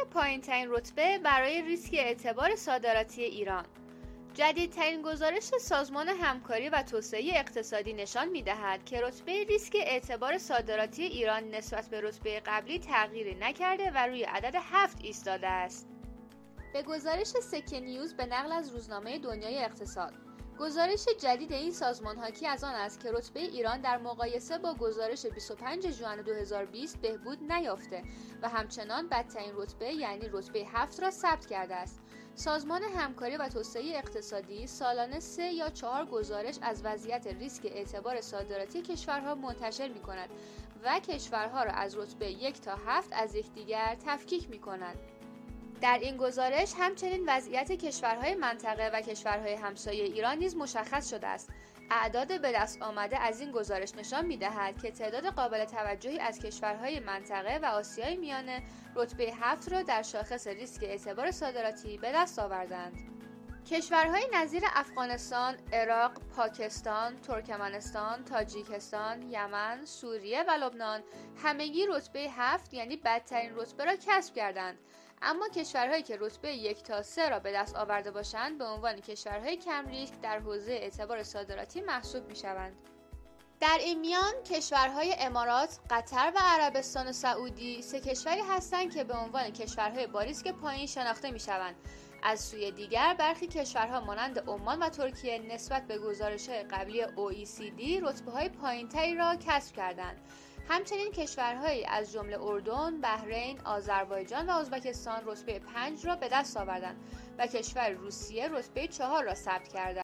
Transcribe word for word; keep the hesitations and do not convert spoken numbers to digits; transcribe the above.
پایین‌ترین رتبه برای ریسک اعتبار صادراتی ایران. جدیدترین گزارش سازمان همکاری و توسعه اقتصادی نشان می‌دهد که رتبه ریسک اعتبار صادراتی ایران نسبت به رتبه قبلی تغییری نکرده و روی عدد هفت ایستاده است. به گزارش سکه نیوز به نقل از روزنامه دنیای اقتصاد، گزارش جدید این سازمان حاکی از آن است که رتبه ایران در مقایسه با گزارش بیست و پنجم ژوئن دو هزار و بیست بهبود نیافته و همچنان بدترین رتبه یعنی رتبه هفت را ثبت کرده است. سازمان همکاری و توسعه اقتصادی سالانه سه یا چهار گزارش از وضعیت ریسک اعتبار صادراتی کشورها منتشر می‌کند و کشورها را از رتبه یک تا هفت از یکدیگر تفکیک می‌کند. در این گزارش همچنین وضعیت کشورهای منطقه و کشورهای همسایه ایران نیز مشخص شده است. اعداد به دست آمده از این گزارش نشان می‌دهد که تعداد قابل توجهی از کشورهای منطقه و آسیای میانه رتبه هفت را در شاخص ریسک اعتبار صادراتی به دست آوردند. کشورهای نظیر افغانستان، عراق، پاکستان، ترکمنستان، تاجیکستان، یمن، سوریه و لبنان همگی رتبه هفت یعنی بدترین رتبه را کسب کردند. اما کشورهایی که رتبه یک تا سه را به دست آورده باشند به عنوان کشورهای کم ریسک در حوزه اعتبار صادراتی محسوب می‌شوند. در این میان کشورهای امارات، قطر و عربستان سعودی سه کشوری هستند که به عنوان کشورهای با ریسک پایین شناخته می‌شوند. از سوی دیگر برخی کشورها مانند عمان و ترکیه نسبت به گزارش‌های قبلی او ای سی دی رتبه‌های پایین‌تری را کسب کردند. همچنین کشورهایی از جمله اردن، بحرین، آذربایجان و ازبکستان رتبه پنج را به دست آوردند و کشور روسیه رتبه چهار را ثبت کرده